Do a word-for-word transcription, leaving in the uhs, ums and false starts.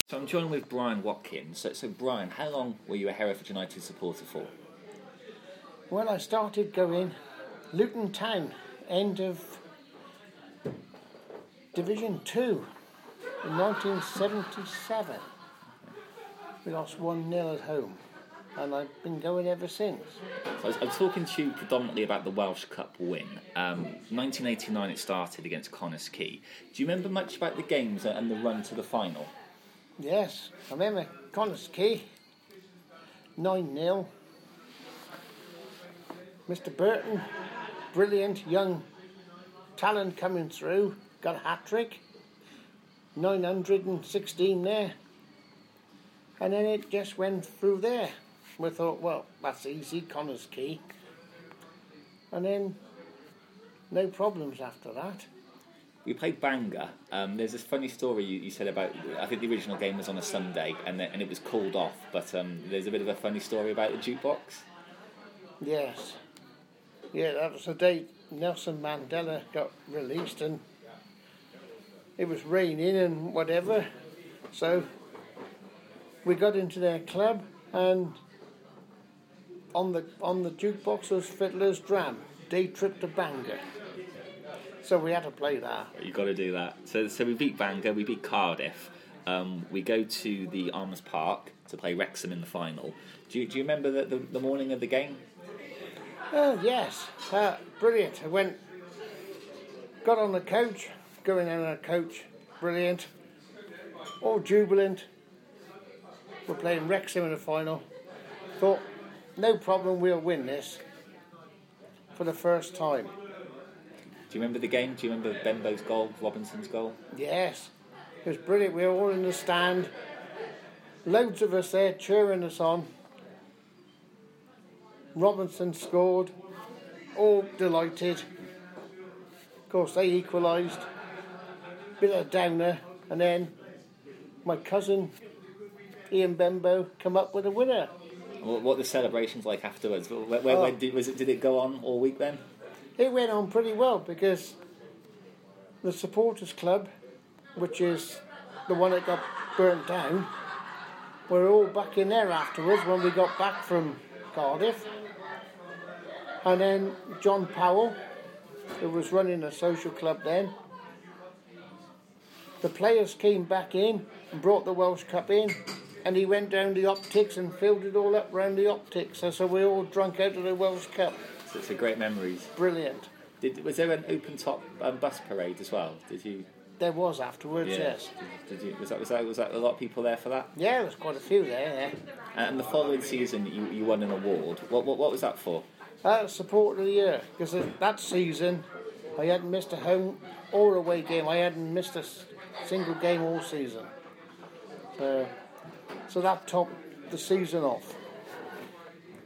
So I'm joined with Brian Watkins. So, so Brian, how long were you a Hereford United supporter for? Well, I started going Luton Town, end of Division two in nineteen seventy-seven. We lost one nil at home, and I've been going ever since. So I was, I was talking to you predominantly about the Welsh Cup win. Um, nineteen eighty-nine it started against Connah's Quay. Do you remember much about the games and the run to the final? Yes, I remember Connah's Quay, nine nil. Mister Burton, brilliant young talent coming through, got a hat-trick, nine hundred sixteen there. And then it just went through there. We thought, well, that's easy, Connah's Quay. And then no problems after that. We played Bangor. Um, there's this funny story you, you said about, I think the original game was on a Sunday and then, and it was called off, but um, there's a bit of a funny story about the jukebox. Yes. Yeah, that was the day Nelson Mandela got released and it was raining and whatever. So we got into their club and on the on the jukebox was Fiddler's Dram, Day Trip to Bangor. So we had to play that. You've got to do that. So so we beat Bangor, we beat Cardiff. Um, we go to the Arms Park to play Wrexham in the final. Do you, do you remember the, the, the morning of the game? Oh, yes. Uh, brilliant. I went, got on the coach, going on the coach, brilliant. All jubilant. We're playing Wrexham in the final. Thought, no problem, we'll win this for the first time. Do you remember the game? Do you remember Benbow's goal, Robinson's goal? Yes. It was brilliant. We were all in the stand. Loads of us there cheering us on. Robinson scored. All delighted. Of course, they equalised. Bit of a downer. And then my cousin, Ian Benbow, come up with a winner. What were the celebrations like afterwards? Where, where, oh. where did, was it, did it go on all week then? It went on pretty well because the supporters club, which is the one that got burnt down, were all back in there afterwards when we got back from Cardiff. And then John Powell, who was running a social club then, the players came back in and brought the Welsh Cup in, and he went down the optics and filled it all up round the optics. So, so we all drunk out of the Welsh Cup. So it's a great memories. Brilliant. Did, was there an open top um, bus parade as well? Did you? There was afterwards, yeah. yes. Did, did you? Was that was that was that a lot of people there for that? Yeah, there was quite a few there. Yeah. And the following season, you, you won an award. What what what was that for? That was Supporter of the Year because that season I hadn't missed a home or away game. I hadn't missed a single game all season. So, so that topped the season off.